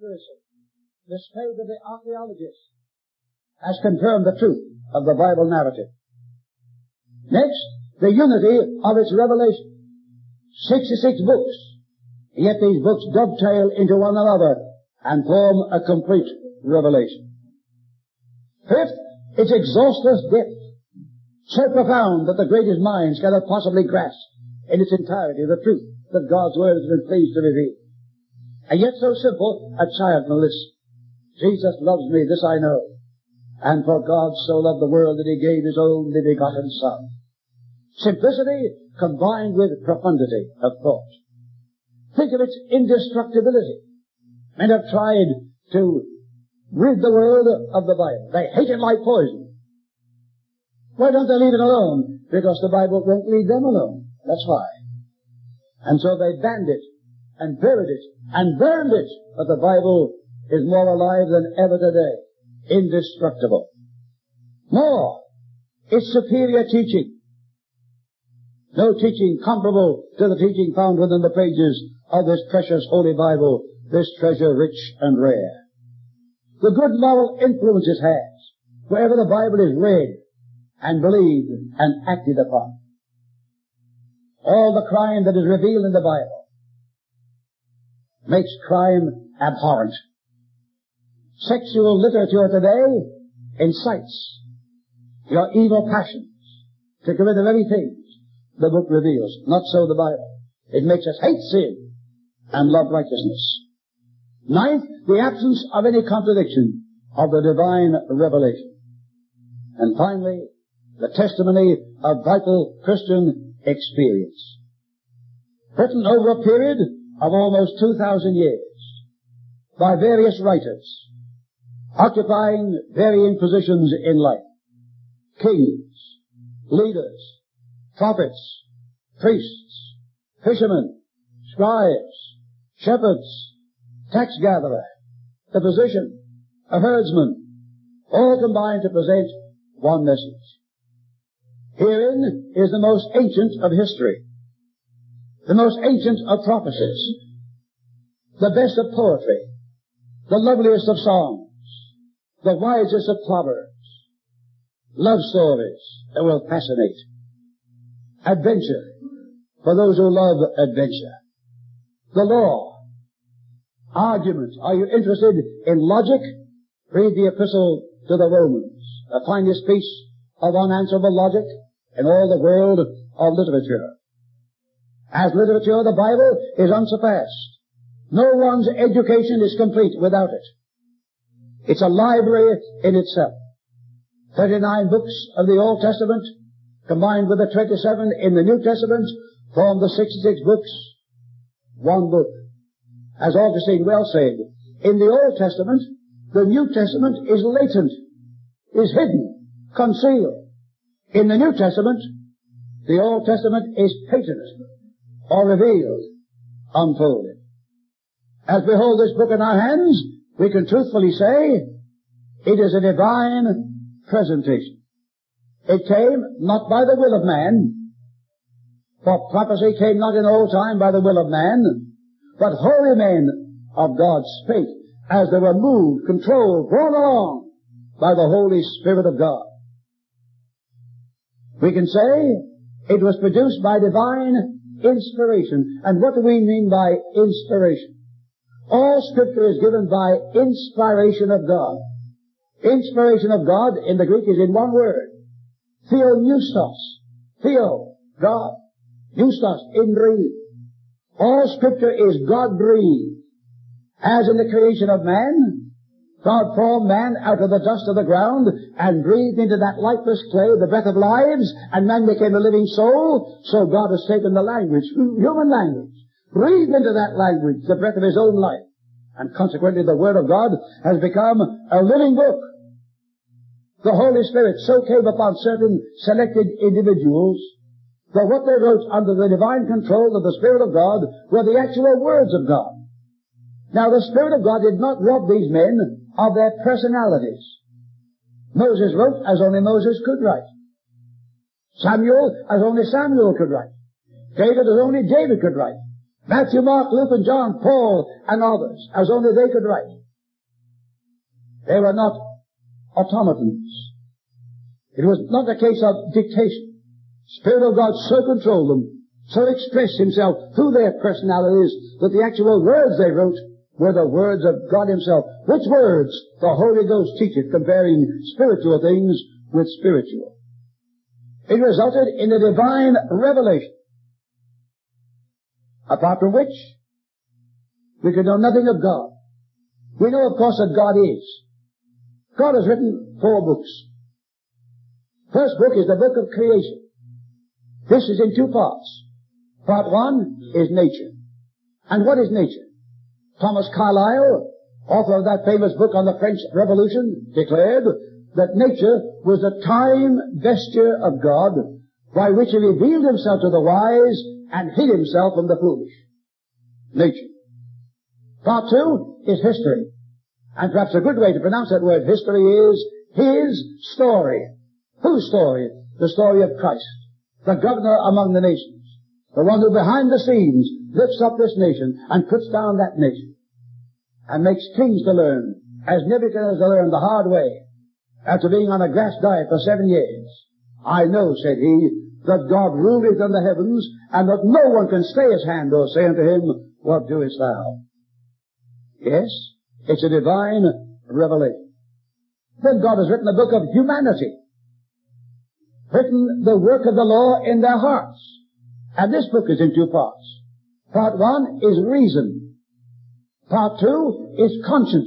accuracy. The spade of the archaeologist has confirmed the truth of the Bible narrative. Next, the unity of its revelation. 66 books, yet these books dovetail into one another and form a complete revelation. Fifth, its exhaustless depth, so profound that the greatest minds cannot possibly grasp in its entirety the truth that God's Word has been pleased to reveal. And yet so simple, a child can listen. Jesus loves me, this I know. And for God so loved the world that He gave His only begotten Son. Simplicity combined with profundity of thought. Think of its indestructibility. Men have tried to rid the world of the Bible. They hate it like poison. Why don't they leave it alone? Because the Bible won't leave them alone. That's why. And so they banned it and buried it and burned it. But the Bible is more alive than ever today. Indestructible. More, its superior teaching. No teaching comparable to the teaching found within the pages of this precious Holy Bible, this treasure rich and rare. The good moral influence it has wherever the Bible is read and believed and acted upon. All the crime that is revealed in the Bible makes crime abhorrent. Sexual literature today incites your evil passions to commit the very things the book reveals. Not so the Bible. It makes us hate sin and love righteousness. Ninth, the absence of any contradiction of the divine revelation. And finally, the testimony of vital Christian experience. Written over a period of almost 2,000 years by various writers, occupying varying positions in life. Kings, leaders, prophets, priests, fishermen, scribes, shepherds, tax gatherer, the physician, a herdsman, all combined to present one message. Herein is the most ancient of history, the most ancient of prophecies, the best of poetry, the loveliest of songs, the wisest of proverbs, love stories that will fascinate, adventure for those who love adventure, the law, argument. Are you interested in logic? Read the epistle to the Romans, the finest piece of unanswerable logic in all the world of literature. As literature, the Bible is unsurpassed. No one's education is complete without it. It's a library in itself. 39 books of the Old Testament, combined with the 27 in the New Testament, form the 66 books, one book. As Augustine well said, in the Old Testament, the New Testament is latent, is hidden, concealed. In the New Testament, the Old Testament is patent, or revealed, unfolded. As we hold this book in our hands, we can truthfully say, it is a divine presentation. It came not by the will of man, for prophecy came not in old time by the will of man, but holy men of God spake as they were moved, controlled, borne along by the Holy Spirit of God. We can say it was produced by divine inspiration. And what do we mean by inspiration? All Scripture is given by inspiration of God. Inspiration of God in the Greek is in one word. Theopneustos. Theo, God. Neustos, in breathe. All Scripture is God-breathed. As in the creation of man, God formed man out of the dust of the ground and breathed into that lifeless clay the breath of lives, and man became a living soul. So God has taken the language, human language, breathed into that language the breath of His own life. And consequently the Word of God has become a living book. The Holy Spirit so came upon certain selected individuals that what they wrote under the divine control of the Spirit of God were the actual words of God. Now the Spirit of God did not rob these men of their personalities. Moses wrote as only Moses could write. Samuel as only Samuel could write. David as only David could write. Matthew, Mark, Luke, and John, Paul, and others, as only they could write. They were not automatons. It was not a case of dictation. Spirit of God so controlled them, so expressed himself through their personalities, that the actual words they wrote were the words of God himself. Which words the Holy Ghost teacheth, comparing spiritual things with spiritual. It resulted in a divine revelation, apart from which we could know nothing of God. We know, of course, that God is. God has written 4 books. First book is the book of creation. This is in 2 parts. Part 1 is nature. And what is nature? Thomas Carlyle, author of that famous book on the French Revolution, declared that nature was the time vesture of God by which he revealed himself to the wise and hid himself from the foolish. Nature. Part 2 is history. And perhaps a good way to pronounce that word history is his story. Whose story? The story of Christ, the governor among the nations, the one who behind the scenes lifts up this nation and puts down that nation and makes kings to learn, as Nebuchadnezzar learned the hard way after being on a grass diet for 7 years. I know, said he, that God ruleth in the heavens, and that no one can stay his hand or say unto him, what doest thou? Yes, it's a divine revelation. Then God has written a book of humanity, written the work of the law in their hearts. And this book is in 2 parts. Part 1 is reason. Part 2 is conscience.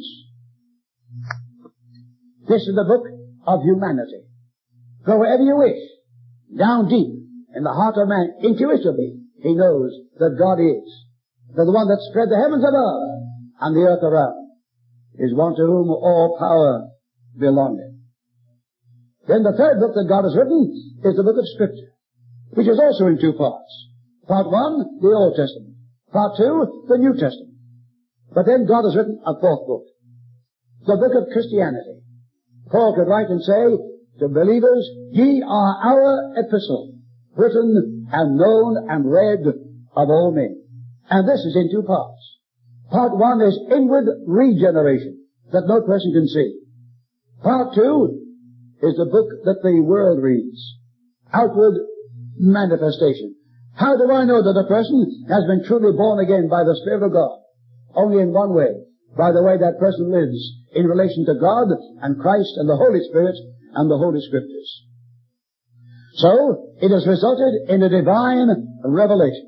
This is the book of humanity. Go wherever you wish, down deep in the heart of man, intuitively, he knows that God is. That the one that spread the heavens above and the earth around is one to whom all power belongeth. Then the third book that God has written is the book of Scripture, which is also in 2 parts. Part 1, the Old Testament. Part 2, the New Testament. But then God has written a 4th book, the book of Christianity. Paul could write and say to believers, ye are our epistle, written and known and read of all men. And this is in 2 parts. Part 1 is inward regeneration, that no person can see. Part 2 is the book that the world reads, outward manifestation. How do I know that a person has been truly born again by the Spirit of God? Only in one way, by the way that person lives in relation to God and Christ and the Holy Spirit and the Holy Scriptures. So, it has resulted in a divine revelation.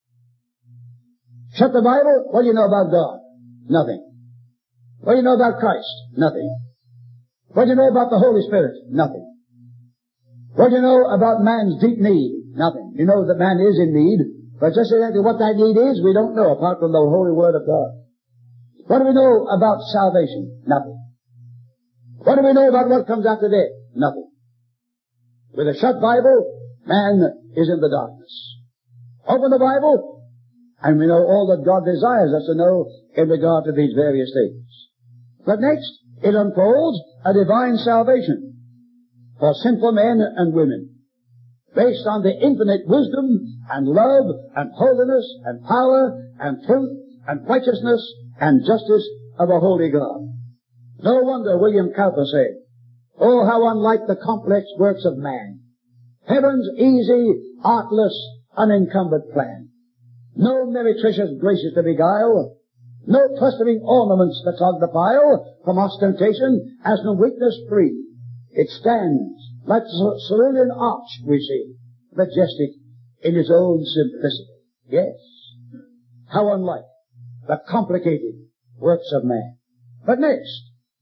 Shut the Bible, what do you know about God? Nothing. What do you know about Christ? Nothing. What do you know about the Holy Spirit? Nothing. What do you know about man's deep need? Nothing. You know that man is in need, but just exactly what that need is, we don't know apart from the Holy Word of God. What do we know about salvation? Nothing. What do we know about what comes after death? Nothing. With a shut Bible, man is in the darkness. Open the Bible, and we know all that God desires us to know in regard to these various things. But next, it unfolds a divine salvation for sinful men and women, based on the infinite wisdom and love and holiness and power and truth and righteousness and justice of a holy God. No wonder William Cowper said, oh, how unlike the complex works of man. Heaven's easy, artless, unencumbered plan. No meretricious graces to beguile, no clustering ornaments to clog the pile, from ostentation as from weakness free. It stands like the cerulean arch, we see, majestic in its own simplicity. Yes, how unlike the complicated works of man. But next,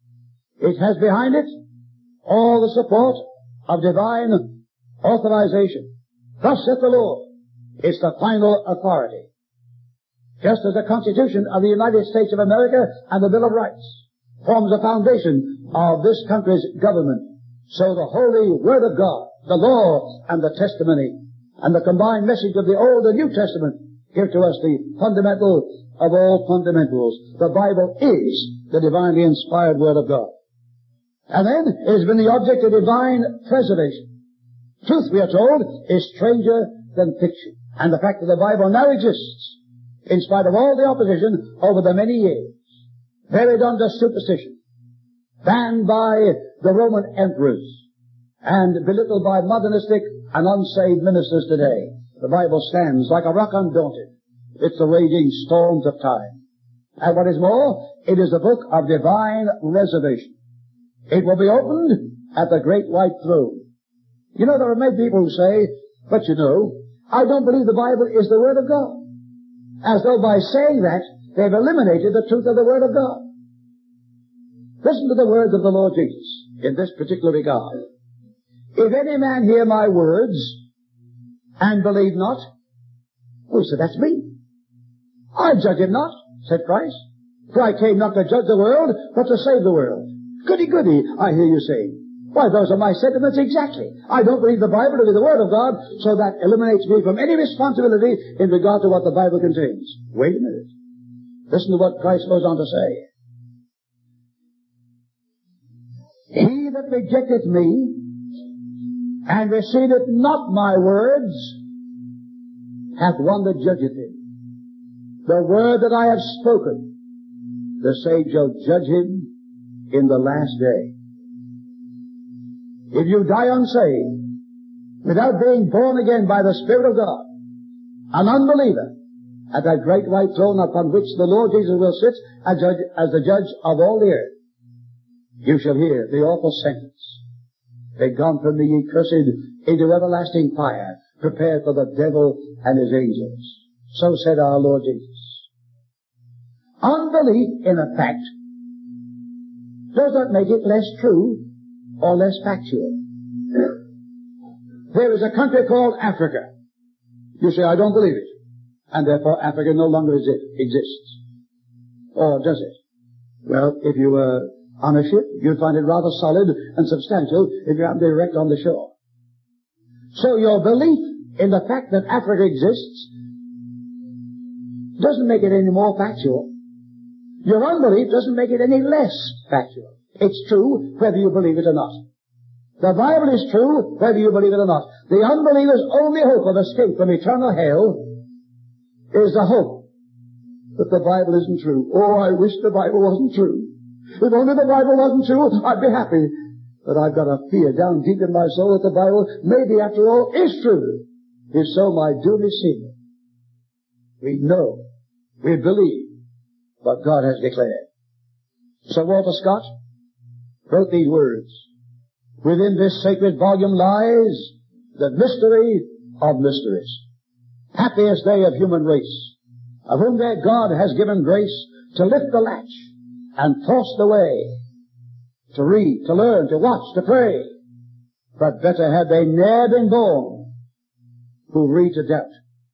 it has behind it all the support of divine authorization. Thus saith the Lord. It's the final authority. Just as the Constitution of the United States of America and the Bill of Rights forms the foundation of this country's government, so the Holy Word of God, the law and the testimony, and the combined message of the Old and New Testament give to us the fundamental of all fundamentals. The Bible is the divinely inspired Word of God. And then it has been the object of divine preservation. Truth, we are told, is stranger than fiction. And the fact that the Bible now exists in spite of all the opposition over the many years, buried under superstition, banned by the Roman emperors, and belittled by modernistic and unsaved ministers today. The Bible stands like a rock undaunted. It's the raging storms of time. And what is more, it is the book of divine reservation. It will be opened at the great white throne. You know, there are many people who say, but you know, I don't believe the Bible is the Word of God. As though by saying that, they've eliminated the truth of the Word of God. Listen to the words of the Lord Jesus in this particular regard. If any man hear my words and believe not, well, so that's me. I judge him not, said Christ. For I came not to judge the world, but to save the world. Goody, goody, I hear you saying. Why, those are my sentiments exactly. I don't believe the Bible to be the Word of God, so that eliminates me from any responsibility in regard to what the Bible contains. Wait a minute. Listen to what Christ goes on to say. He that rejecteth me and receiveth not my words hath one that judgeth him. The word that I have spoken, the same shall judge him in the last day. If you die unsaved, without being born again by the Spirit of God, an unbeliever, at that great white throne upon which the Lord Jesus will sit as the judge of all the earth, you shall hear the awful sentence. Begone from me, ye cursed, into everlasting fire, prepared for the devil and his angels. So said our Lord Jesus. Unbelief in a fact does not make it less true or less factual. There is a country called Africa. You say, I don't believe it, and therefore Africa no longer exists. Or does it? Well, if you were on a ship, you'd find it rather solid and substantial if you happened to erect on the shore. So your belief in the fact that Africa exists doesn't make it any more factual. Your unbelief doesn't make it any less factual. It's true whether you believe it or not. The Bible is true whether you believe it or not. The unbeliever's only hope of escape from eternal hell is the hope that the Bible isn't true. Oh, I wish the Bible wasn't true. If only the Bible wasn't true, I'd be happy. But I've got a fear down deep in my soul that the Bible, maybe after all, is true. If so, my doom is sin. We know, we believe what God has declared. Sir Walter Scott wrote these words. Within this sacred volume lies the mystery of mysteries. Happiest they of human race, of whom their God has given grace to lift the latch and force the way, to read, to learn, to watch, to pray. But better had they ne'er been born, who read to doubt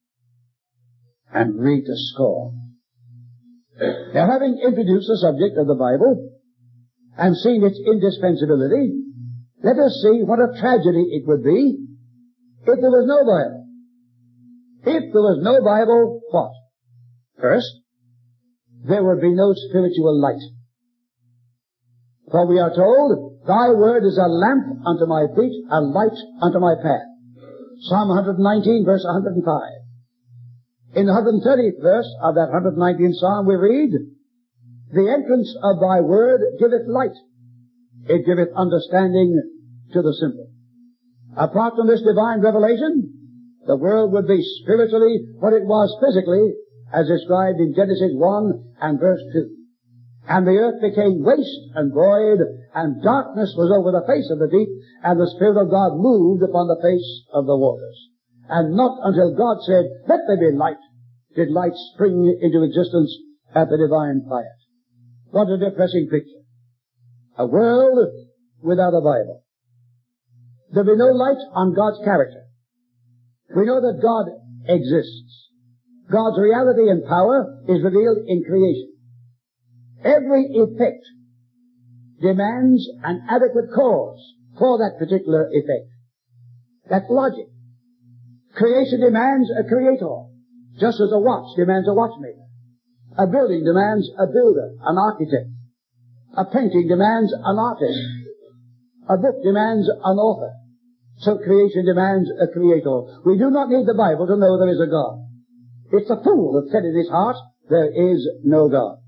and read to scorn. Now, having introduced the subject of the Bible and seen its indispensability, let us see what a tragedy it would be if there was no Bible. If there was no Bible, what? First, there would be no spiritual light. For we are told, Thy word is a lamp unto my feet, a light unto my path. Psalm 119, verse 105. In the 130th verse of that 119th Psalm we read, The entrance of Thy word giveth light. It giveth understanding to the simple. Apart from this divine revelation, the world would be spiritually what it was physically, as described in Genesis 1 and verse 2. And the earth became waste and void, and darkness was over the face of the deep, and the Spirit of God moved upon the face of the waters. And not until God said, Let there be light, did light spring into existence at the divine fire. What a depressing picture. A world without a Bible. There'll be no light on God's character. We know that God exists. God's reality and power is revealed in creation. Every effect demands an adequate cause for that particular effect. That's logic. Creation demands a creator, just as a watch demands a watchmaker. A building demands a builder, an architect. A painting demands an artist. A book demands an author. So creation demands a creator. We do not need the Bible to know there is a God. It's the fool that said in his heart, there is no God.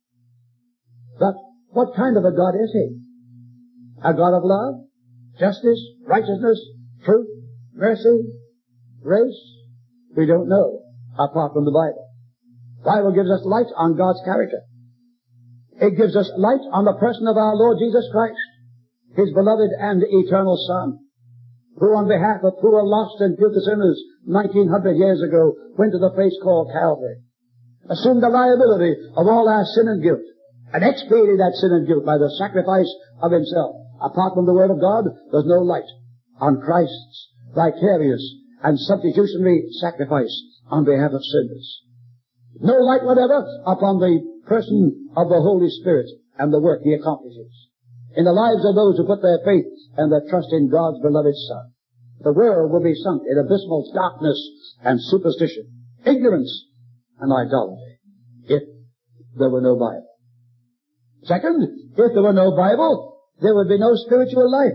But what kind of a God is he? A God of love, justice, righteousness, truth, mercy, grace? We don't know, apart from the Bible. The Bible gives us light on God's character. It gives us light on the person of our Lord Jesus Christ, His beloved and eternal Son, who on behalf of poor, lost and guilty sinners 1900 years ago went to the place called Calvary, assumed the liability of all our sin and guilt, and expiated that sin and guilt by the sacrifice of Himself. Apart from the Word of God, there's no light on Christ's vicarious and substitutionary sacrifice on behalf of sinners. No light whatever upon the person of the Holy Spirit and the work He accomplishes in the lives of those who put their faith and their trust in God's beloved Son. The world will be sunk in abysmal darkness and superstition, ignorance and idolatry, if there were no Bible. Second, if there were no Bible, there would be no spiritual life.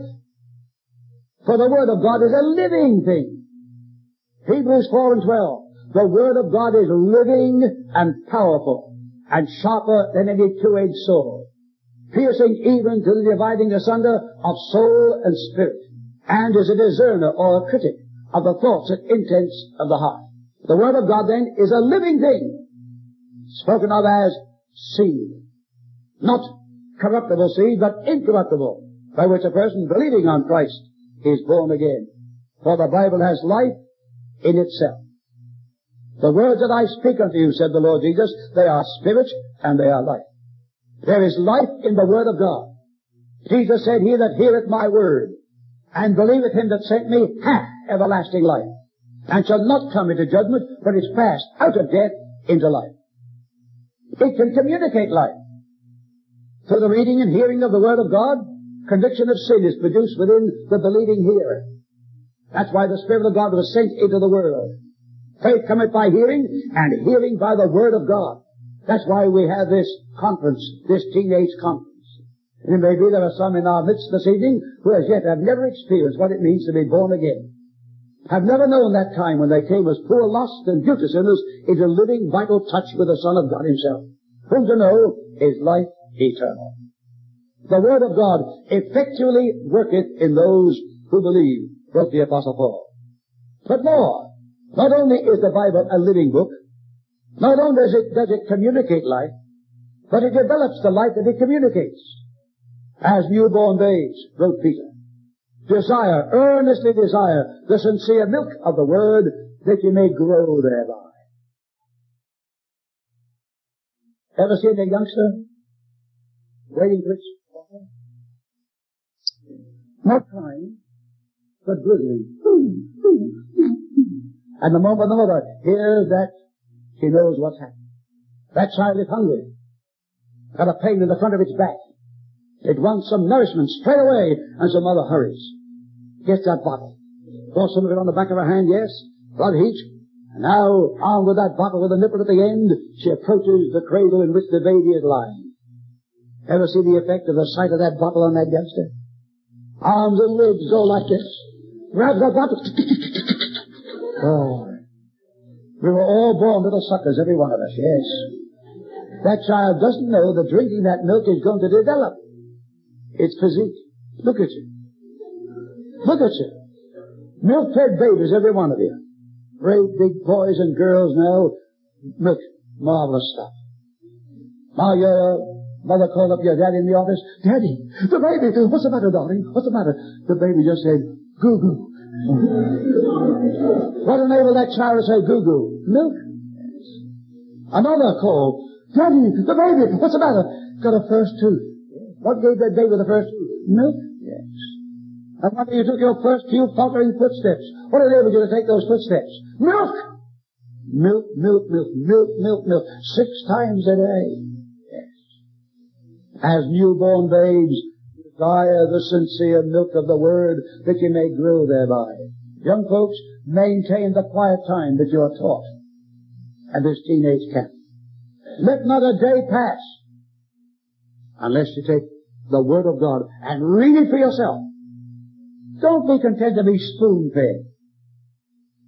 For the Word of God is a living thing. Hebrews 4:12. The Word of God is living and powerful and sharper than any two-edged sword, piercing even to the dividing asunder of soul and spirit, and is a discerner or a critic of the thoughts and intents of the heart. The Word of God then is a living thing, spoken of as seed. Not corruptible seed, but incorruptible, by which a person believing on Christ is born again. For the Bible has life in itself. The words that I speak unto you, said the Lord Jesus, they are spirit and they are life. There is life in the Word of God. Jesus said, he that heareth my word and believeth Him that sent me hath everlasting life, and shall not come into judgment, but is passed out of death into life. It can communicate life. Through the reading and hearing of the Word of God, conviction of sin is produced within the believing hearer. That's why the Spirit of God was sent into the world. Faith cometh by hearing, and hearing by the Word of God. That's why we have this conference, this teenage conference. And it may be there are some in our midst this evening who as yet have never experienced what it means to be born again. Have never known that time when they came as poor, lost, and guilty sinners into living, vital touch with the Son of God Himself, whom to know is life eternal. The Word of God effectually worketh in those who believe, wrote the Apostle Paul. But more, not only is the Bible a living book, not only does it communicate life, but it develops the life that it communicates. As newborn babes, wrote Peter, desire, earnestly desire, the sincere milk of the Word, that you may grow thereby. Ever seen a youngster waiting for its water? Not crying, but drizzling. And the moment the mother hears that, she knows what's happened. That child is hungry. Got a pain in the front of its back. It wants some nourishment straight away, and so mother hurries. Gets that bottle. Pours some of it on the back of her hand, yes, blood heat. And now, armed with that bottle with a nipple at the end, she approaches the cradle in which the baby is lying. Ever see the effect of the sight of that bottle on that youngster? Arms and legs go like this. Grabs that bottle. Oh. We were all born little suckers, every one of us, yes. That child doesn't know that drinking that milk is going to develop its physique. Look at you. Look at you. Milk-fed babies, every one of you. Great big boys and girls now. Milk. Marvelous stuff. Now your mother called up your daddy in the office. Daddy, the baby, what's the matter, darling? What's the matter? The baby just said, goo-goo. What enabled that child to say goo-goo? Milk. Another call. Daddy, the baby, what's the matter? Got a first tooth. What gave that baby the first tooth? Milk. Yes. And when you took your first few faltering footsteps, what enabled you to take those footsteps? Milk. Milk, milk, milk, milk, milk, milk. 6 times a day. Yes. As newborn babes, desire the sincere milk of the Word that you may grow thereby. Young folks, maintain the quiet time that you are taught at this teenage camp. Let not a day pass unless you take the Word of God and read it for yourself. Don't be content to be spoon-fed.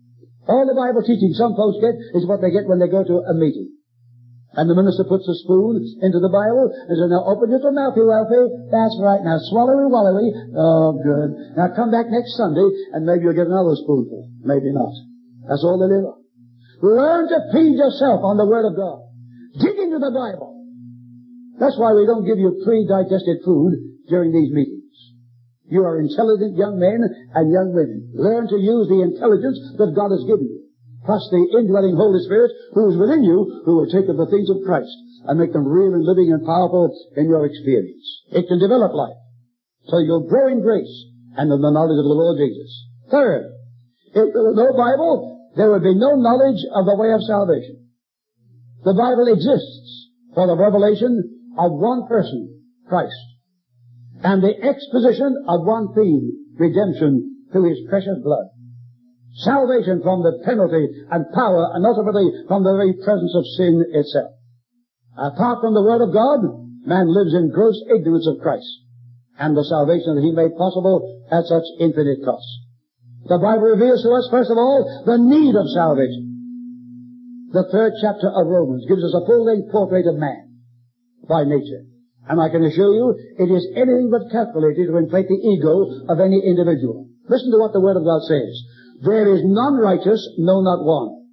All the Bible teaching some folks get is what they get when they go to a meeting. And the minister puts a spoon into the Bible and says, now open your mouth, you Alfie. That's right. Now swallowy, wallowy. Oh, good. Now come back next Sunday and maybe you'll get another spoonful. Maybe not. That's all they live on. Learn to feed yourself on the Word of God. Dig into the Bible. That's why we don't give you pre-digested food during these meetings. You are intelligent young men and young women. Learn to use the intelligence that God has given you, plus the indwelling Holy Spirit who is within you, who will take up the things of Christ and make them real and living and powerful in your experience. It can develop life, so you'll grow in grace and in the knowledge of the Lord Jesus. Third, if there was no Bible, there would be no knowledge of the way of salvation. The Bible exists for the revelation of one person, Christ, and the exposition of one theme, redemption through His precious blood. Salvation from the penalty and power and ultimately from the very presence of sin itself. Apart from the Word of God, man lives in gross ignorance of Christ and the salvation that He made possible at such infinite cost. The Bible reveals to us, first of all, the need of salvation. The 3rd chapter of Romans gives us a full-length portrait of man by nature. And I can assure you, it is anything but calculated to inflate the ego of any individual. Listen to what the Word of God says. There is none righteous, no, not one.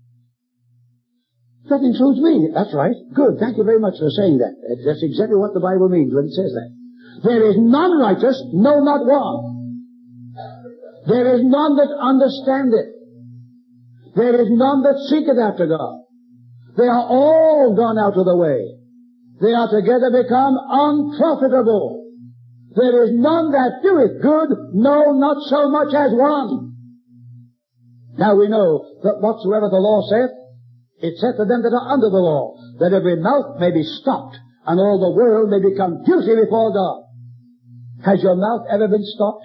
That includes me. That's right. Good. Thank you very much for saying that. That's exactly what the Bible means when it says that. There is none righteous, no, not one. There is none that understandeth. There is none that seeketh after God. They are all gone out of the way. They are together become unprofitable. There is none that doeth good, no, not so much as one. Now we know that whatsoever the law saith, it saith to them that are under the law, that every mouth may be stopped, and all the world may become guilty before God. Has your mouth ever been stopped?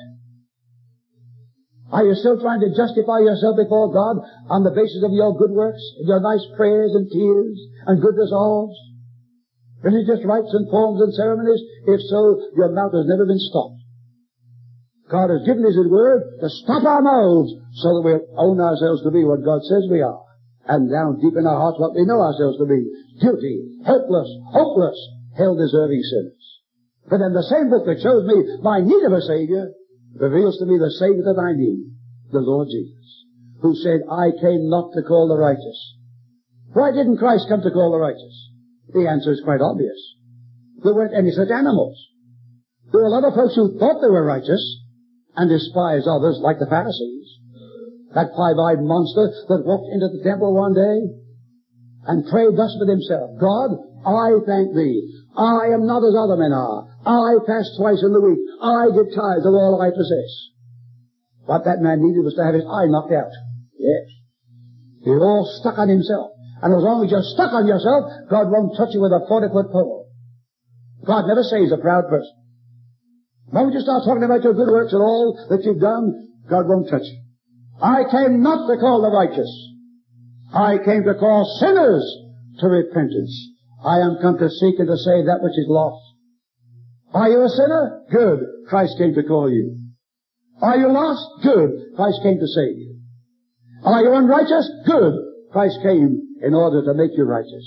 Are you still trying to justify yourself before God on the basis of your good works, your nice prayers and tears and good resolves? Religious rites and forms and ceremonies? If so, your mouth has never been stopped. God has given us His Word to stop our mouths so that we'll own ourselves to be what God says we are. And down deep in our hearts what we know ourselves to be. Guilty, helpless, hopeless, hell-deserving sinners. But in the same book that shows me my need of a Savior, reveals to me the Savior that I need, the Lord Jesus, who said, I came not to call the righteous. Why didn't Christ come to call the righteous? The answer is quite obvious. There weren't any such animals. There were a lot of folks who thought they were righteous and despised others like the Pharisees. That 5-eyed monster that walked into the temple one day and prayed thus with himself, God, I thank Thee. I am not as other men are. I fast twice in the week. I give tithes of all I possess. What that man needed was to have his eye knocked out. Yes. He was all stuck on himself. And as long as you're stuck on yourself, God won't touch you with a 40-foot pole. God never saves a proud person. The moment you start talking about your good works and all that you've done, God won't touch you. I came not to call the righteous. I came to call sinners to repentance. I am come to seek and to save that which is lost. Are you a sinner? Good. Christ came to call you. Are you lost? Good. Christ came to save you. Are you unrighteous? Good. Christ came in order to make you righteous.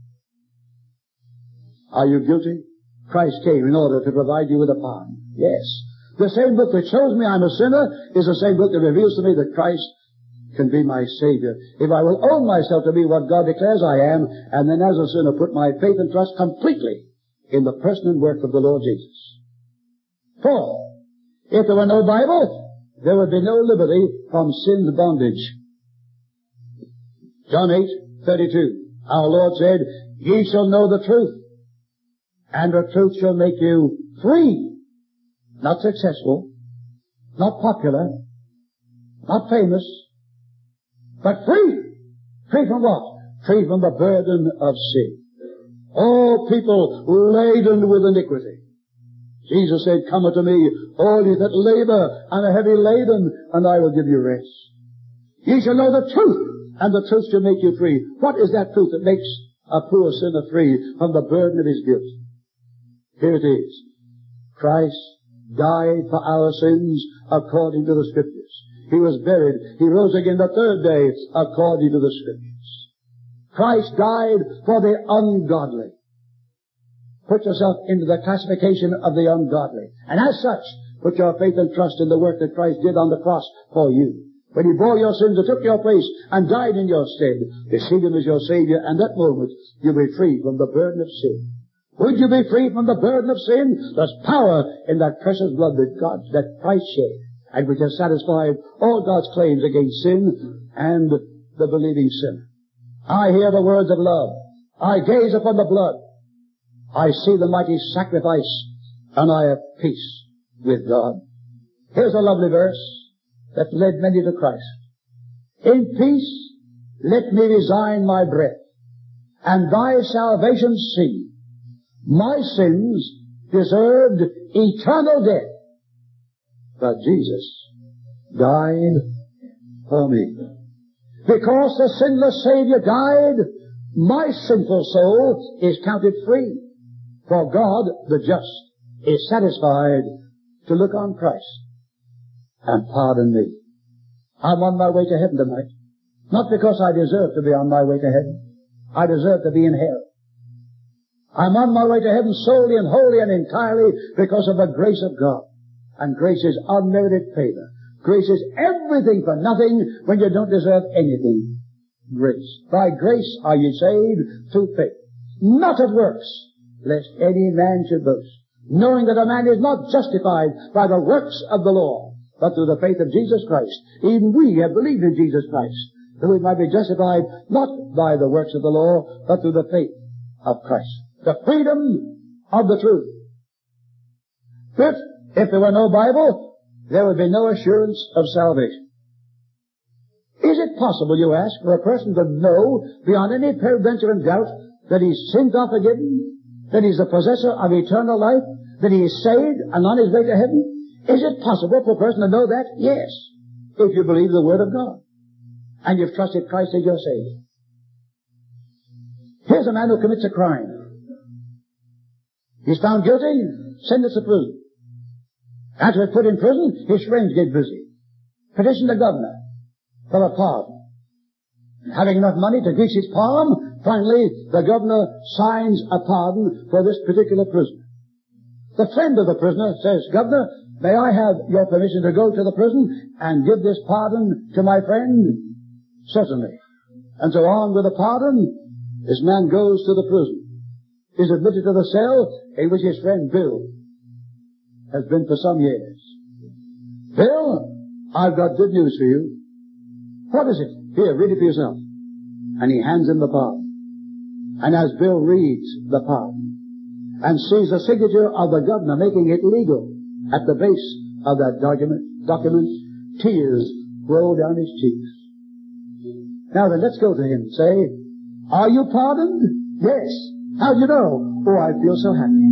Are you guilty? Christ came in order to provide you with a pardon. Yes. The same book that shows me I'm a sinner is the same book that reveals to me that Christ can be my Savior. If I will own myself to be what God declares I am, and then as a sinner put my faith and trust completely in the person and work of the Lord Jesus. 4. If there were no Bible, there would be no liberty from sin's bondage. John 8:32. Our Lord said, Ye shall know the truth, and the truth shall make you free. Not successful, not popular, not famous, but free. Free from what? Free from the burden of sin. Oh, people laden with iniquity. Jesus said, Come unto me, all ye that labor and are heavy laden, and I will give you rest. Ye shall know the truth, and the truth shall make you free. What is that truth that makes a poor sinner free from the burden of his guilt? Here it is. Christ died for our sins according to the Scriptures. He was buried. He rose again the third day according to the Scriptures. Christ died for the ungodly. Put yourself into the classification of the ungodly. And as such, put your faith and trust in the work that Christ did on the cross for you. When He bore your sins and took your place and died in your stead, receive Him as your Savior, and that moment you'll be free from the burden of sin. Would you be free from the burden of sin? There's power in that precious blood that Christ shed, and which has satisfied all God's claims against sin and the believing sinner. I hear the words of love. I gaze upon the blood. I see the mighty sacrifice, and I have peace with God. Here's a lovely verse that led many to Christ. In peace let me resign my breath, and thy salvation see. My sins deserved eternal death, but Jesus died for me. Because the sinless Savior died, my sinful soul is counted free. For God, the just, is satisfied to look on Christ and pardon me. I'm on my way to heaven tonight. Not because I deserve to be on my way to heaven. I deserve to be in hell. I'm on my way to heaven solely and wholly and entirely because of the grace of God. And grace is unmerited favor. Grace is everything for nothing when you don't deserve anything. Grace. By grace are you saved through faith. Not of works, lest any man should boast. Knowing that a man is not justified by the works of the law, but through the faith of Jesus Christ. Even we have believed in Jesus Christ, that we might be justified not by the works of the law, but through the faith of Christ. The freedom of the truth. Fifth, if there were no Bible, there would be no assurance of salvation. Is it possible, you ask, for a person to know beyond any peradventure and doubt that his sins are forgiven, that he's the possessor of eternal life, that he is saved and on his way to heaven? Is it possible for a person to know that? Yes, if you believe the Word of God and you've trusted Christ as your Savior. Here's a man who commits a crime. He's found guilty, sentenced to prison. After he's put in prison, his friends get busy. Petition the governor for a pardon. Having enough money to grease his palm, finally the governor signs a pardon for this particular prisoner. The friend of the prisoner says, Governor, may I have your permission to go to the prison and give this pardon to my friend? Certainly. And so on with the pardon, this man goes to the prison. Is admitted to the cell in which his friend Bill has been for some years. Bill, I've got good news for you. What is it? Here, read it for yourself. And he hands him the pardon. And as Bill reads the pardon and sees the signature of the governor making it legal at the base of that document, tears roll down his cheeks. Now then, let's go to him and say, are you pardoned? Yes. How do you know? Oh, I feel so happy.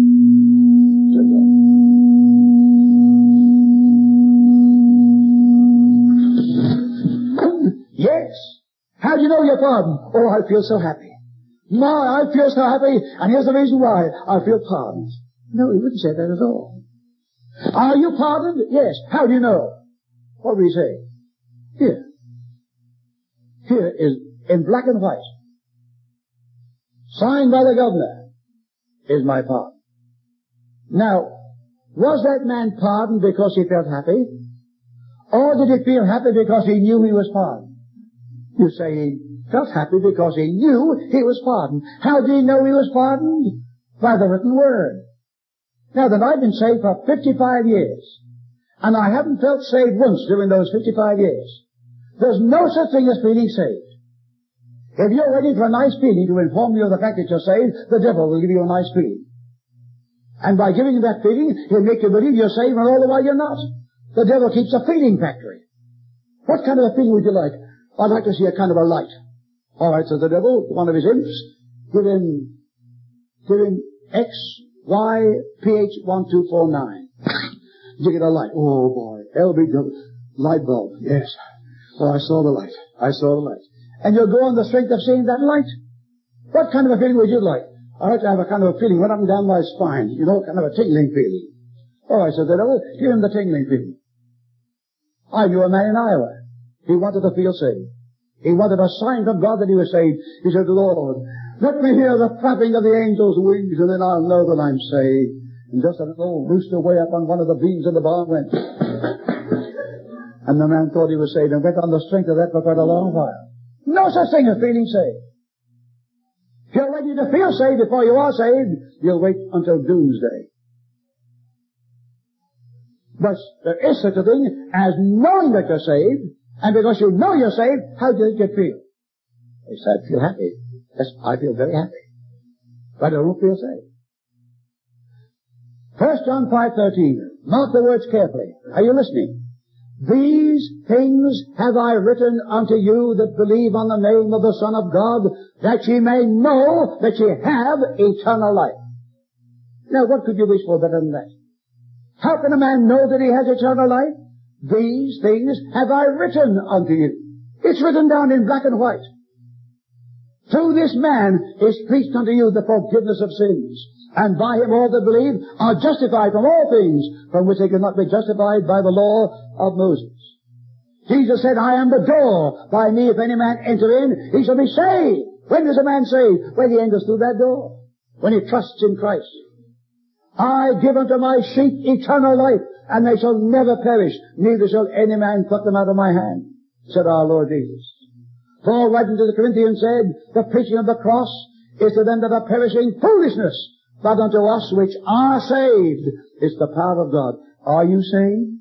Yes. How do you know you're pardoned? Oh, I feel so happy. My, I feel so happy, and here's the reason why. I feel pardoned. No, he wouldn't say that at all. Are you pardoned? Yes. How do you know? What would he say? Here. Here is in black and white. Signed by the governor, is my pardon. Now, was that man pardoned because he felt happy? Or did he feel happy because he knew he was pardoned? You say he felt happy because he knew he was pardoned. How did he know he was pardoned? By the written word. Now then, I've been saved for 55 years, and I haven't felt saved once during those 55 years. There's no such thing as feeling saved. If you're waiting for a nice feeling to inform you of the fact that you're saved, the devil will give you a nice feeling. And by giving you that feeling, he'll make you believe you're saved when all the while you're not. The devil keeps a feeling factory. What kind of a feeling would you like? I'd like to see a kind of a light. All right, says the devil, one of his imps, give him X, Y, PH 1249. You get a light. Oh boy, LBW, light bulb. Yes. Oh, I saw the light. I saw the light. And you'll go on the strength of seeing that light. What kind of a feeling would you like? I like to have a kind of a feeling went up and down my spine. You know, kind of a tingling feeling. All right, so the devil, give him the tingling feeling. I knew a man in Iowa. He wanted to feel saved. He wanted a sign from God that he was saved. He said, Lord, let me hear the flapping of the angels' wings, and then I'll know that I'm saved. And just a little rooster way up on one of the beams of the barn went. And the man thought he was saved and went on the strength of that for quite a long while. No such thing as feeling saved. If you're ready to feel saved before you are saved, you'll wait until doomsday. But there is such a thing as knowing that you're saved, and because you know you're saved, how do you feel? He said, I feel happy. Yes, I feel very happy. But I don't feel saved. 1 John 5:13. Mark the words carefully. Are you listening? These things have I written unto you that believe on the name of the Son of God, that ye may know that ye have eternal life. Now, what could you wish for better than that? How can a man know that he has eternal life? These things have I written unto you. It's written down in black and white. Through this man is preached unto you the forgiveness of sins. And by him all that believe are justified from all things from which they cannot be justified by the law of Moses. Jesus said, I am the door. By me if any man enter in, he shall be saved. When is a man saved? When he enters through that door. When he trusts in Christ. I give unto my sheep eternal life, and they shall never perish, neither shall any man pluck them out of my hand, said our Lord Jesus. Paul, writing to the Corinthians, said, the preaching of the cross is to them that are perishing foolishness, but unto us which are saved is the power of God. Are you saved?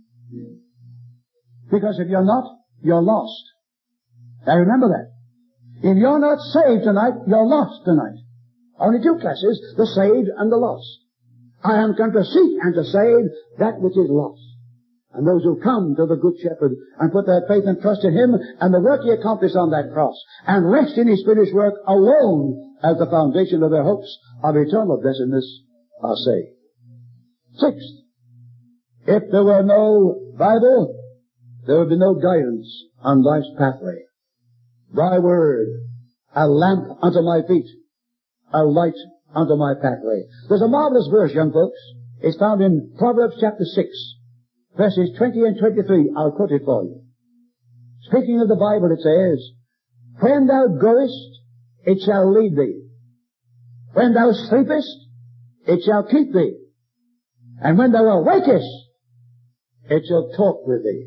Because if you're not, you're lost. Now remember that. If you're not saved tonight, you're lost tonight. Only two classes, the saved and the lost. I am come to seek and to save that which is lost. And those who come to the Good Shepherd and put their faith and trust in Him and the work He accomplished on that cross and rest in His finished work alone as the foundation of their hopes of eternal blessedness are saved. Sixth, if there were no Bible, there would be no guidance on life's pathway. Thy word, a lamp unto my feet, a light unto my pathway. There's a marvelous verse, young folks. It's found in Proverbs chapter 6, verses 20 and 23. I'll quote it for you. Speaking of the Bible, it says, when thou goest, it shall lead thee. When thou sleepest, it shall keep thee. And when thou awakest, it shall talk with thee.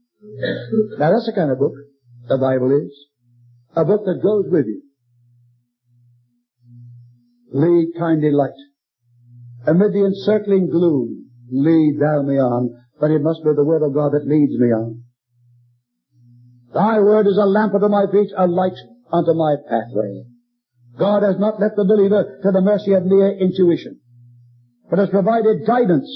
Now that's the kind of book the Bible is. A book that goes with you. Lead, kindly light. Amid the encircling gloom, lead thou me on. But it must be the word of God that leads me on. Thy word is a lamp unto my feet, a light unto my pathway. God has not left the believer to the mercy of mere intuition, but has provided guidance.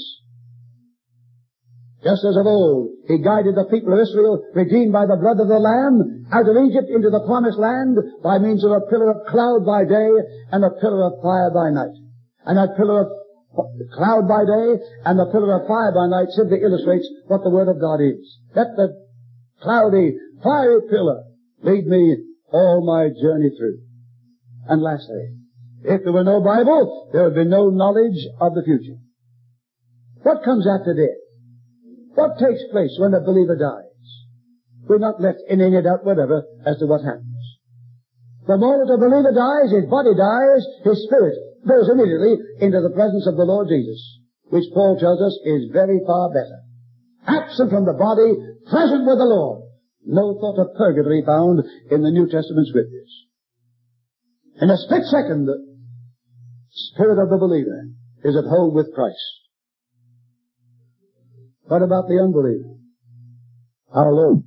Just as of old, He guided the people of Israel, redeemed by the blood of the Lamb, out of Egypt into the promised land by means of a pillar of cloud by day and a pillar of fire by night. And that pillar of cloud by day and the pillar of fire by night simply illustrates what the Word of God is. Let the cloudy, fiery pillar lead me all my journey through. And lastly, if there were no Bible, there would be no knowledge of the future. What comes after death? What takes place when a believer dies? We're not left in any doubt whatever as to what happens. The moment a believer dies, his body dies, his spirit goes immediately into the presence of the Lord Jesus, which Paul tells us is very far better. Absent from the body, present with the Lord. No thought of purgatory found in the New Testament Scriptures. In a split second, the spirit of the believer is at home with Christ. What about the unbeliever? Our Lord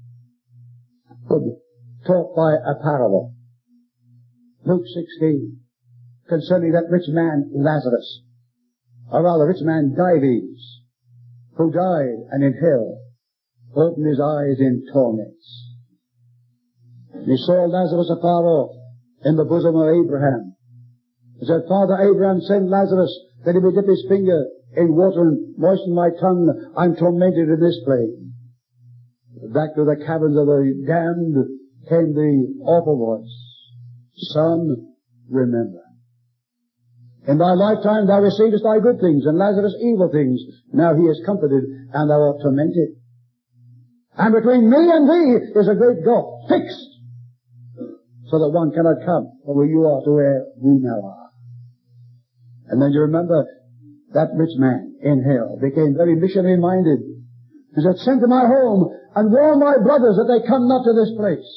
taught by a parable. Luke 16, concerning that rich man Lazarus, or rather rich man Dives, who died and in hell opened his eyes in torments. And he saw Lazarus afar off in the bosom of Abraham. He said, Father Abraham, send Lazarus that he may dip his finger in water and moisten my tongue. I'm tormented in this flame. Back to the caverns of the damned came the awful voice. Son, remember. In thy lifetime thou receivest thy good things, and Lazarus evil things. Now he is comforted, and thou art tormented. And between me and thee is a great gulf, fixed, so that one cannot come from where you are to where we now are. And then you remember that rich man in hell became very missionary-minded. He said, send to my home and warn my brothers that they come not to this place.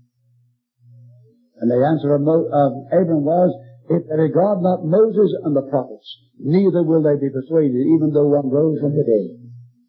And the answer of Abram was, if they regard not Moses and the prophets, neither will they be persuaded, even though one rose from the dead.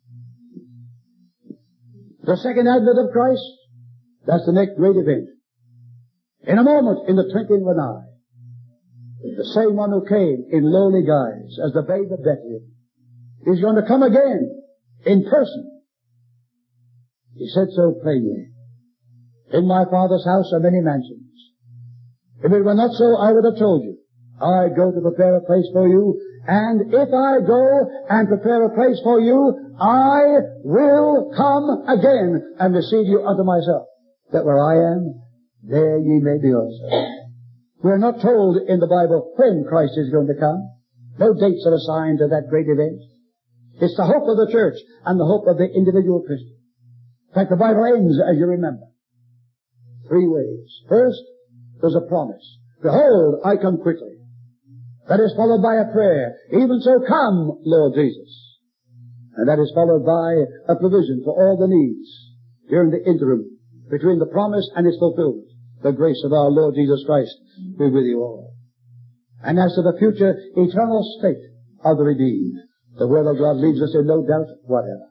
The second advent of Christ, that's the next great event. In a moment, in the twinkling of an eye, the same one who came in lowly guise as the babe of Bethlehem is going to come again in person. He said so plainly, in my Father's house are many mansions. If it were not so, I would have told you. I go to prepare a place for you, and if I go and prepare a place for you, I will come again and receive you unto myself, that where I am, there ye may be also. We are not told in the Bible when Christ is going to come. No dates are assigned to that great event. It's the hope of the church and the hope of the individual Christian. In fact, the Bible ends, as you remember, three ways. First, there's a promise. Behold, I come quickly. That is followed by a prayer. Even so come, Lord Jesus. And that is followed by a provision for all the needs during the interim between the promise and its fulfillment. The grace of our Lord Jesus Christ be with you all. And as to the future eternal state of the redeemed, the Word of God leaves us in no doubt whatever.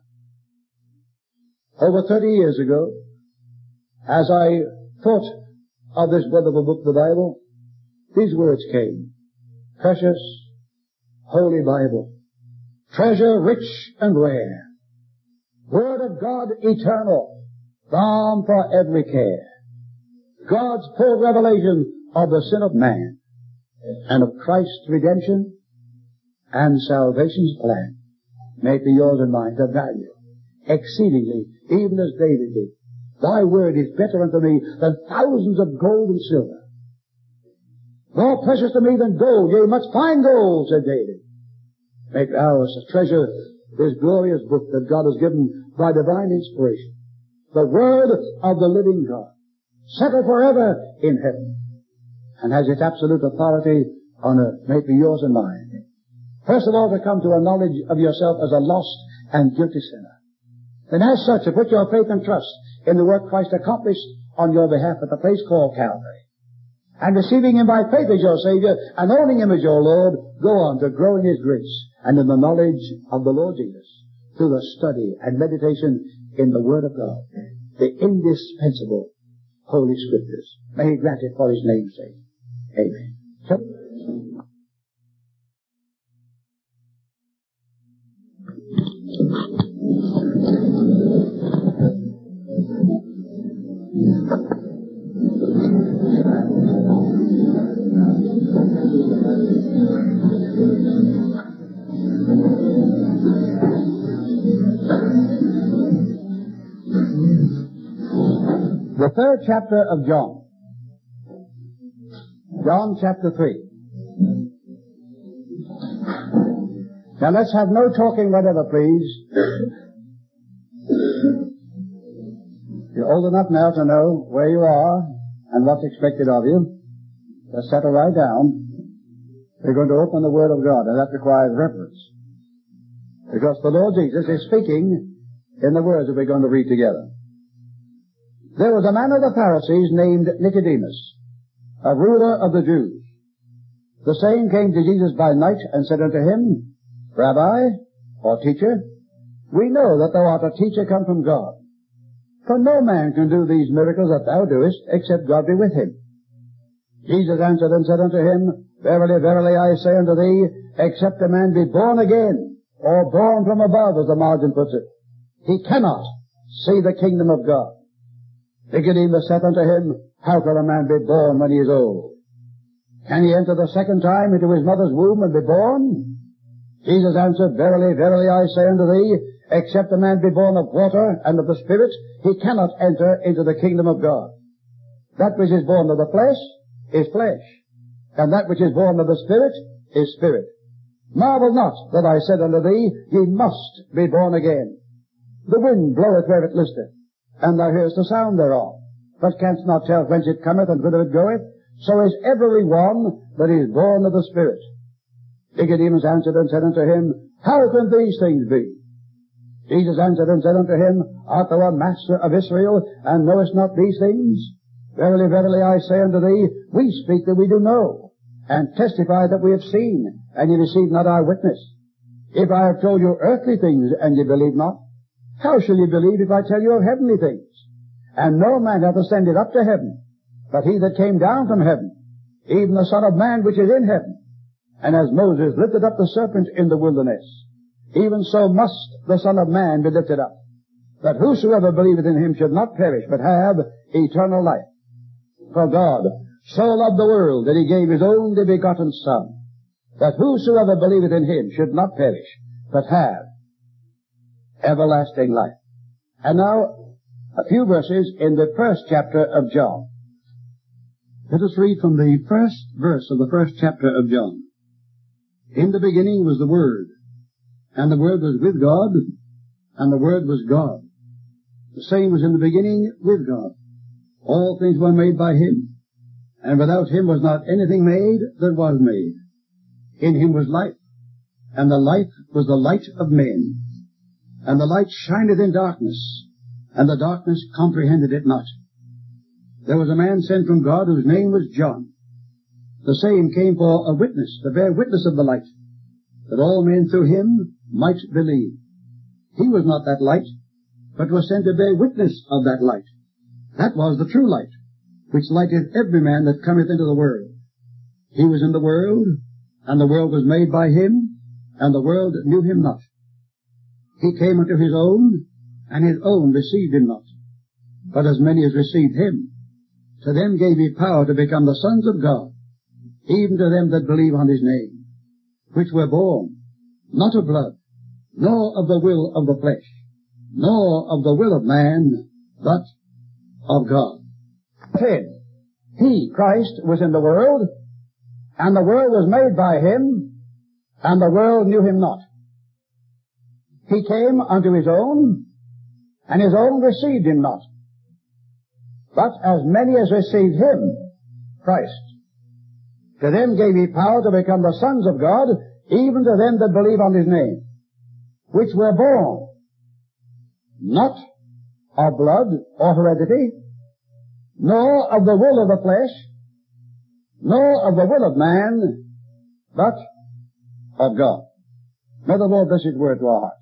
Over 30 years ago, as I thought of this wonderful book, the Bible, these words came. Precious, holy Bible, treasure rich and rare, Word of God eternal, balm for every care, God's full revelation of the sin of man and of Christ's redemption and salvation's plan. May it be yours and mine to value exceedingly, even as David did. Thy word is better unto me than thousands of gold and silver. More precious to me than gold, yea, much fine gold, said David. Make ours to treasure this glorious book that God has given by divine inspiration. The word of the living God, settled forever in heaven, and has its absolute authority on earth. May it be yours and mine. First of all, to come to a knowledge of yourself as a lost and guilty sinner. And as such, to put your faith and trust in the work Christ accomplished on your behalf at the place called Calvary. And receiving Him by faith as your Savior and owning Him as your Lord, go on to grow in His grace and in the knowledge of the Lord Jesus through the study and meditation in the Word of God, the indispensable Holy Scriptures. May He grant it for His name's sake. Amen. The third chapter of John. John chapter 3. Now let's have no talking whatever, please. You're old enough now to know where you are and what's expected of you. Just settle right down. We're going to open the Word of God, and that requires reverence. Because the Lord Jesus is speaking in the words that we're going to read together. There was a man of the Pharisees named Nicodemus, a ruler of the Jews. The same came to Jesus by night and said unto him, Rabbi, or teacher, we know that thou art a teacher come from God. For no man can do these miracles that thou doest, except God be with him. Jesus answered and said unto him, Verily, verily, I say unto thee, except a man be born again, or born from above, as the margin puts it, he cannot see the kingdom of God. Nicodemus saith unto him, How can a man be born when he is old? Can he enter the second time into his mother's womb and be born? Jesus answered, Verily, verily, I say unto thee, except a man be born of water and of the Spirit, he cannot enter into the kingdom of God. That which is born of the flesh is flesh, and that which is born of the Spirit is spirit. Marvel not that I said unto thee, Ye must be born again. The wind bloweth where it listeth, and thou hearest the sound thereof, but canst not tell whence it cometh and whither it goeth. So is every one that is born of the Spirit. Nicodemus answered and said unto him, How can these things be? Jesus answered and said unto him, Art thou a master of Israel, and knowest not these things? Verily, verily, I say unto thee, we speak that we do know, and testify that we have seen, and ye receive not our witness. If I have told you earthly things, and ye believe not, how shall ye believe if I tell you of heavenly things? And no man hath ascended up to heaven, but he that came down from heaven, even the Son of Man which is in heaven. And as Moses lifted up the serpent in the wilderness, even so must the Son of Man be lifted up, that whosoever believeth in him should not perish, but have eternal life. For God so loved the world that he gave his only begotten Son, that whosoever believeth in him should not perish, but have everlasting life. And now, a few verses in the first chapter of John. Let us read from the first verse of the first chapter of John. In the beginning was the Word, and the Word was with God, and the Word was God. The same was in the beginning with God. All things were made by him, and without him was not anything made that was made. In him was life, and the life was the light of men. And the light shineth in darkness, and the darkness comprehended it not. There was a man sent from God whose name was John. The same came for a witness, to bear witness of the light, that all men through him might believe. He was not that light, but was sent to bear witness of that light. That was the true light, which lighteth every man that cometh into the world. He was in the world, and the world was made by him, and the world knew him not. He came unto his own, and his own received him not. But as many as received him, to them gave he power to become the sons of God, even to them that believe on his name, which were born, not of blood, nor of the will of the flesh, nor of the will of man, but of God. He, Christ, was in the world, and the world was made by him, and the world knew him not. He came unto his own, and his own received him not. But as many as received him, Christ, to them gave he power to become the sons of God, even to them that believe on his name, which were born, not of blood or heredity, nor of the will of the flesh, nor of the will of man, but of God. May the Lord bless his word to our hearts.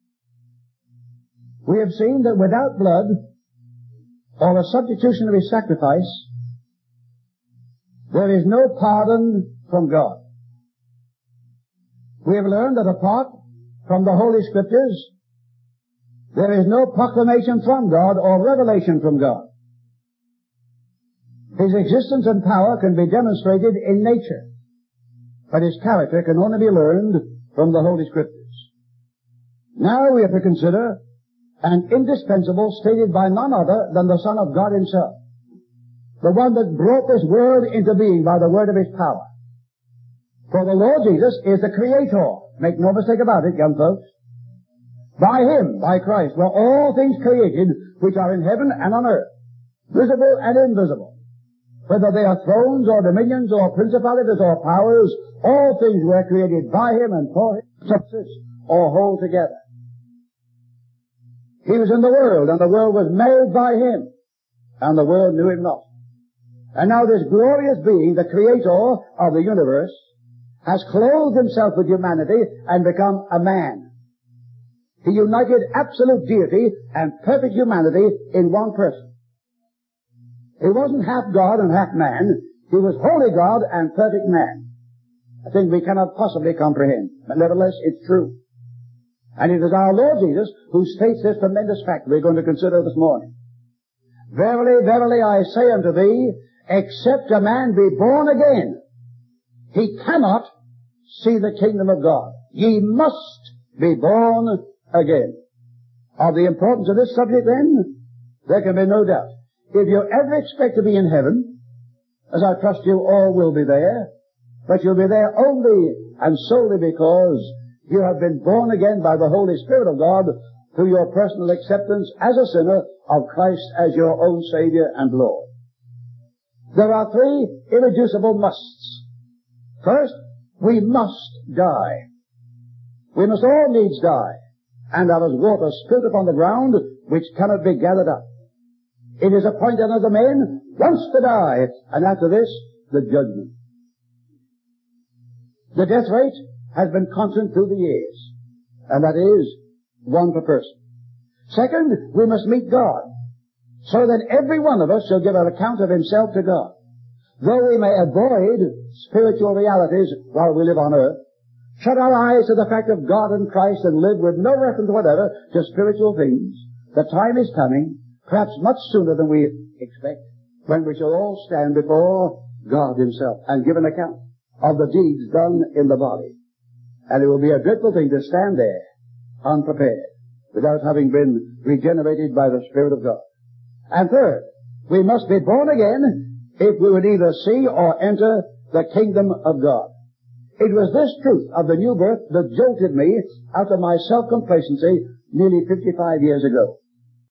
We have seen that without blood, or a substitution of his sacrifice, there is no pardon from God. We have learned that apart from the Holy Scriptures, there is no proclamation from God or revelation from God. His existence and power can be demonstrated in nature, but his character can only be learned from the Holy Scriptures. Now we have to consider an indispensable stated by none other than the Son of God himself, the one that brought this world into being by the word of his power. For the Lord Jesus is the Creator. Make no mistake about it, young folks. By him, by Christ, were all things created which are in heaven and on earth, visible and invisible. Whether they are thrones or dominions or principalities or powers, all things were created by him and for him, subsist or hold together. He was in the world, and the world was made by him, and the world knew him not. And now this glorious being, the Creator of the universe, has clothed himself with humanity and become a man. He united absolute deity and perfect humanity in one person. He wasn't half God and half man. He was wholly God and perfect man. A thing we cannot possibly comprehend. But nevertheless, it's true. And it is our Lord Jesus who states this tremendous fact we're going to consider this morning. Verily, verily, I say unto thee, except a man be born again, he cannot see the kingdom of God. Ye must be born again. Of the importance of this subject, then, there can be no doubt. If you ever expect to be in heaven, as I trust you all will be there, but you'll be there only and solely because you have been born again by the Holy Spirit of God, to your personal acceptance as a sinner of Christ as your own Savior and Lord. There are three irreducible musts. First, we must die. We must all needs die, and there is water spilt upon the ground which cannot be gathered up. It is appointed unto men once to die, and after this, the judgment. The death rate has been constant through the years, and that is one per person. Second, we must meet God, so that every one of us shall give an account of himself to God. Though we may avoid spiritual realities while we live on earth, shut our eyes to the fact of God and Christ and live with no reference whatever to spiritual things, the time is coming, perhaps much sooner than we expect, when we shall all stand before God himself and give an account of the deeds done in the body. And it will be a dreadful thing to stand there unprepared, without having been regenerated by the Spirit of God. And third, we must be born again if we would either see or enter the kingdom of God. It was this truth of the new birth that jolted me out of my self-complacency nearly 55 years ago.